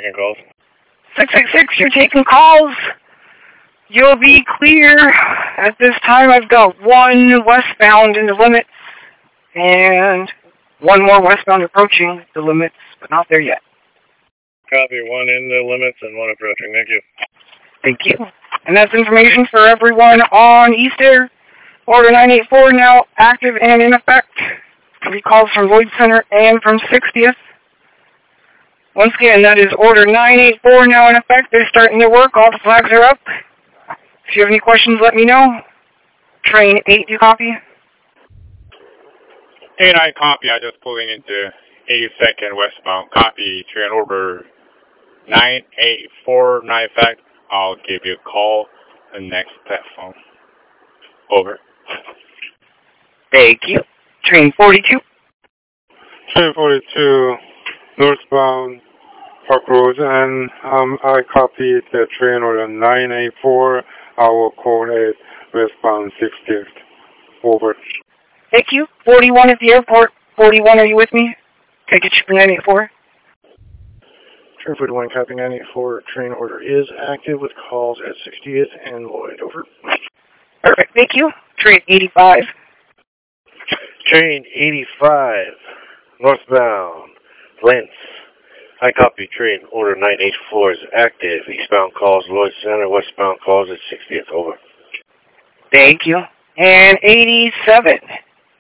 taking calls. 666, you're taking calls. You'll be clear. At this time, I've got one westbound in the limits and one more westbound approaching the limits, but not there yet. Copy, one in the limits and one approaching. Thank you. Thank you. And that's information for everyone on East Air. Order 984 now active and in effect. 3 calls from Lloyd Center and from 60th. Once again, that is order 984 now in effect. They're starting their work. All the flags are up. If you have any questions, let me know. Train 8, do you copy? 8, I copy. I just pulling into 82nd westbound. Copy. Train order 984 now in effect. I'll give you a call the next platform. Over. Thank you. Train 42. Train 42, northbound Park Road, and I copied the train order 984. I will call it westbound 60th. Over. Thank you. 41 at the airport. 41, are you with me? Can I get you for 984? Train 41, copy 984. Train order is active with calls at 60th and Lloyd. Over. Perfect. Thank you. Train 85. Train 85, northbound, Lentz. I copy train order 984 is active. Eastbound calls Lloyd Center, westbound calls at 60th. Over. Thank you. And 87.